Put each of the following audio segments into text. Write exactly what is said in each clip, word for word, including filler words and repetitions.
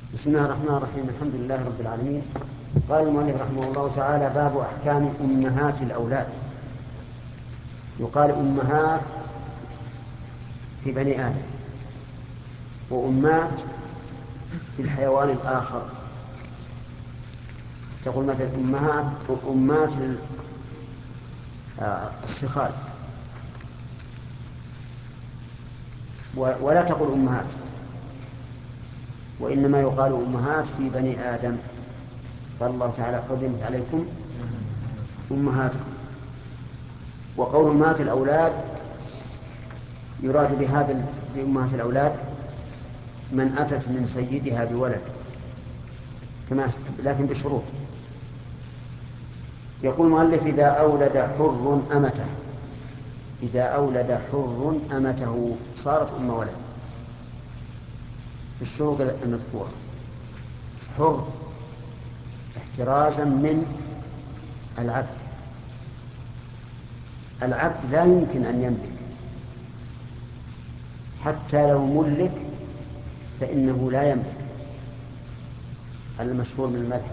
بسم الله الرحمن الرحيم. الحمد لله رب العالمين. قال المؤلف رحمه الله تعالى: باب أحكام أمهات الأولاد. يقال أمهات في بني آدم، وأمات في الحيوان الآخر. تقول مثلا أمهات أمات الصخال، ولا تقول أمهات، وإنما يقال أمهات في بني آدم. قال الله تعالى: حرمت عليكم أمهاتكم. وقول أمهات الأولاد يراد بهذا بأمهات الأولاد من أتت من سيدها بولد، كما لكن بشروط. يقول المؤلف: إذا أولد حر أمته، إذا أولد حر أمته صارت أم ولد بالشروط المذكورة. حر احترازا من العبد. العبد لا يمكن أن يملك، حتى لو ملك فإنه لا يملك، المشهور من المذهب.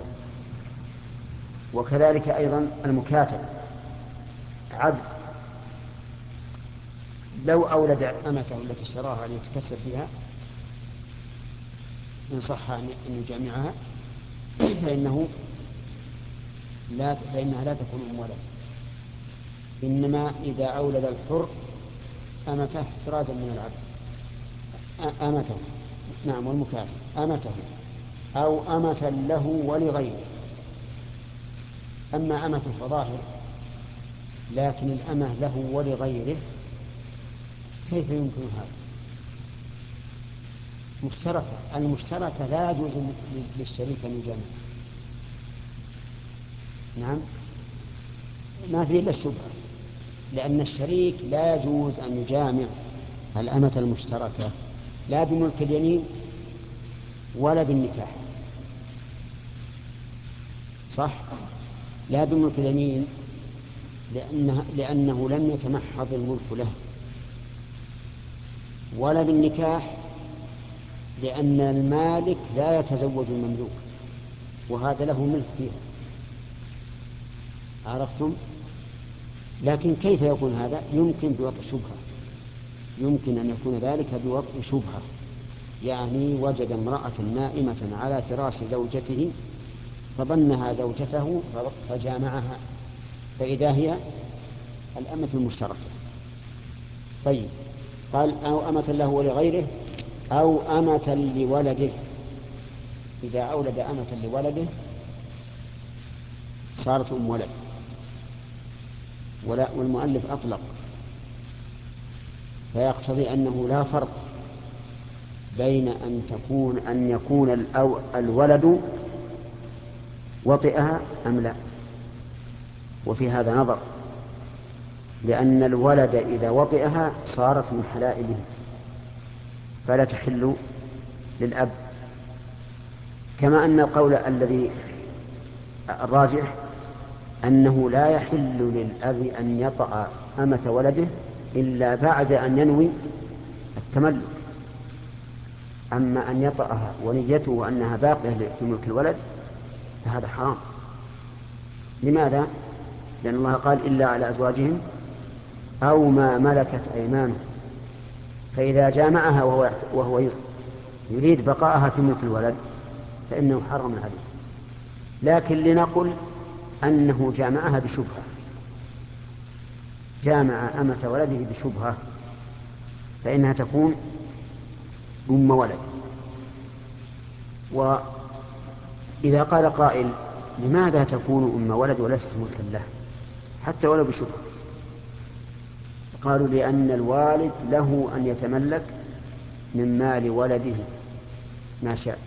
وكذلك أيضا المكاتب عبد، لو أولد أمته التي اشتراها ليتكسب بها إن صح أن يجامعها فإنه لا فإنها لا تكون أم ولد. إنما إذا أولد الحر أمته احترازا من العبد أمته، نعم، والمكاتب أمته أو أمة له ولغيره. أما أمة فظاهر، لكن الأمة له ولغيره كيف يمكن هذا؟ مشتركة، المشتركة لا يجوز للشريك أن يجامع. نعم، ما في إلا الشبهة، لأن الشريك لا يجوز أن يجامع الأمة المشتركة لا بملك اليمين ولا بالنكاح. صح؟ لا بملك اليمين لأنه, لأنه لم يتمحض الملك له، ولا بالنكاح لأن المالك لا يتزوج المملوك، وهذا له ملك فيها. عرفتم؟ لكن كيف يكون هذا؟ يمكن بوضع شبهة، يمكن أن يكون ذلك بوضع شبهة، يعني وجد امرأة نائمة على فراش زوجته فظنها زوجته فجامعها، فإذا هي الأمة المشتركة. طيب، قال: أو أمة له ولغيره أو أمة لولده. إذا أولد أمة لولده صارت أم ولد. ولا والمؤلف أطلق، فيقتضي أنه لا فرق بين أن تكون أن يكون الولد وطئها أم لا. وفي هذا نظر، لأن الولد إذا وطئها صارت من حلائله فلا تحل للأب، كما أن القول الذي الراجح أنه لا يحل للأب أن يطأ أمة ولده إلا بعد أن ينوي التملك. أما أن يطأها ونيته أنها باقية في ملك الولد فهذا حرام. لماذا؟ لأن الله قال: إلا على أزواجهم أو ما ملكت أيمانهم. فإذا جامعها وهو, وهو يريد بقاءها في ملك الولد فإنه حرم عليه. لكن لنقل أنه جامعها بشبهة، جامع أمة ولده بشبهة، فإنها تكون أم ولد. وإذا قال قائل: لماذا تكون أم ولد وليست ملكا له حتى ولو بشبهة؟ قالوا: لأن الوالد له أن يتملك من مال ولده ما شاء،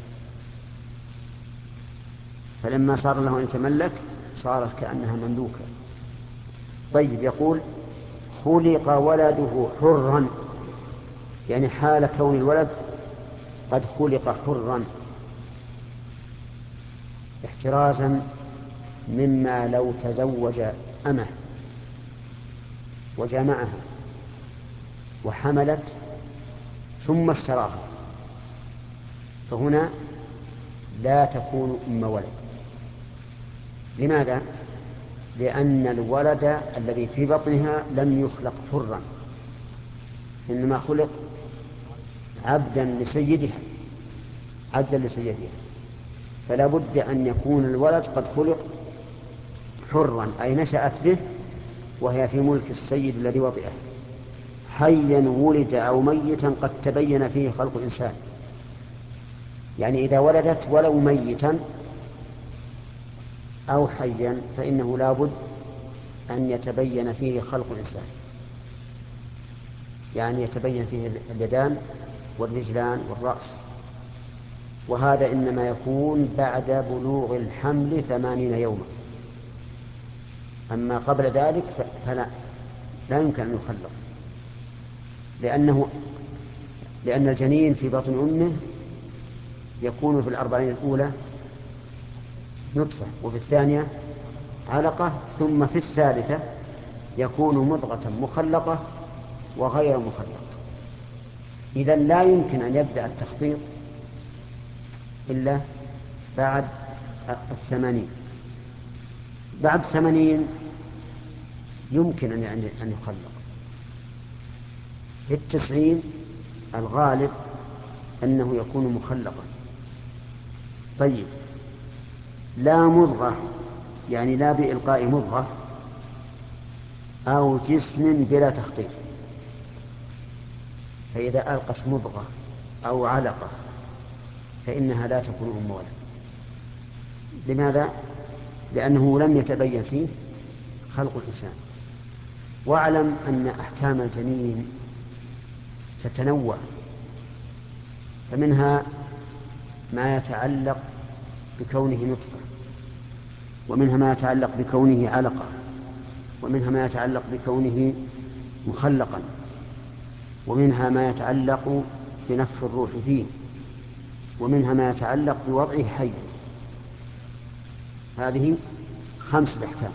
فلما صار له أن يتملك صارت كأنها مملوكة. طيب، يقول: خلق ولده حرا، يعني حال كون الولد قد خلق حرا احترازا مما لو تزوج أمه وجامعها وحملت ثم اشتراها، فهنا لا تكون أم ولد. لماذا؟ لأن الولد الذي في بطنها لم يخلق حرا، إنما خلق عبدا لسيدها عبدا لسيدها فلا بد أن يكون الولد قد خلق حرا، أي نشأت به وهي في ملك السيد الذي وطئه، حيا ولد أو ميتا قد تبين فيه خلق الإنسان. يعني إذا ولدت ولو ميتا أو حيا فإنه لا بد أن يتبين فيه خلق الإنسان، يعني يتبين فيه اليدان والرجلان والرأس، وهذا إنما يكون بعد بلوغ الحمل ثمانين يوما. أما قبل ذلك فلا لا يمكن أن يخلق، لأنه لأن الجنين في بطن أمه يكون في الأربعين الأولى نطفة، وفي الثانية علقة، ثم في الثالثة يكون مضغة مخلقة وغير مخلقة. إذن لا يمكن أن يبدأ التخطيط إلا بعد الثمانين. بعد ثمانين يمكن أن يخلق. في التسعين الغالب أنه يكون مخلقا. طيب، لا مضغة، يعني لا بإلقاء مضغة أو جسم بلا تخطيط. فإذا ألقت مضغة أو علقة فإنها لا تكون أم ولد. لماذا؟ لأنه لم يتبين فيه خلق الإنسان. واعلم أن أحكام الجنين تتنوع، فمنها ما يتعلق بكونه نطفة، ومنها ما يتعلق بكونه علقة، ومنها ما يتعلق بكونه مخلقا، ومنها ما يتعلق بنفخ الروح فيه، ومنها ما يتعلق بوضعه حيا. هذه خمسة أحكام.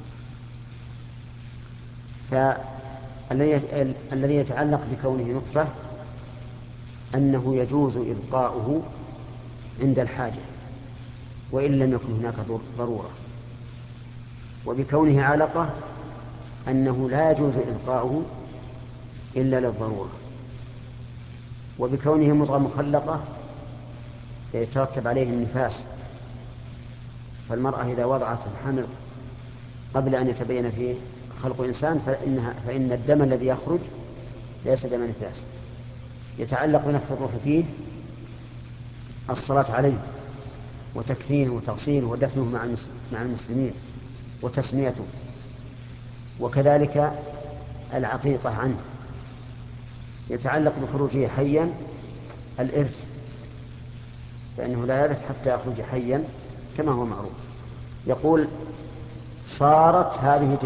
فالذي يتعلق بكونه نطفة أنه يجوز إبقاؤه عند الحاجة وإن لم يكن هناك ضرورة، وبكونه علقة أنه لا يجوز إبقاؤه إلا للضرورة، وبكونه مضغة مخلقة يترتب عليه النفاس. فالمرأة إذا وضعت الحمل قبل أن يتبين فيه خلق الإنسان فإنها فإن الدم الذي يخرج ليس دم نفاس. يتعلق بنفخ الروح فيه الصلاة عليه وتكفينه وتغسيله ودفنه مع المسلمين وتسميته، وكذلك العقيقة عنه. يتعلق بخروجه حيا الإرث، فإنه لا يرث حتى يخرج حيا كما هو معروف. يقول: صارت هذه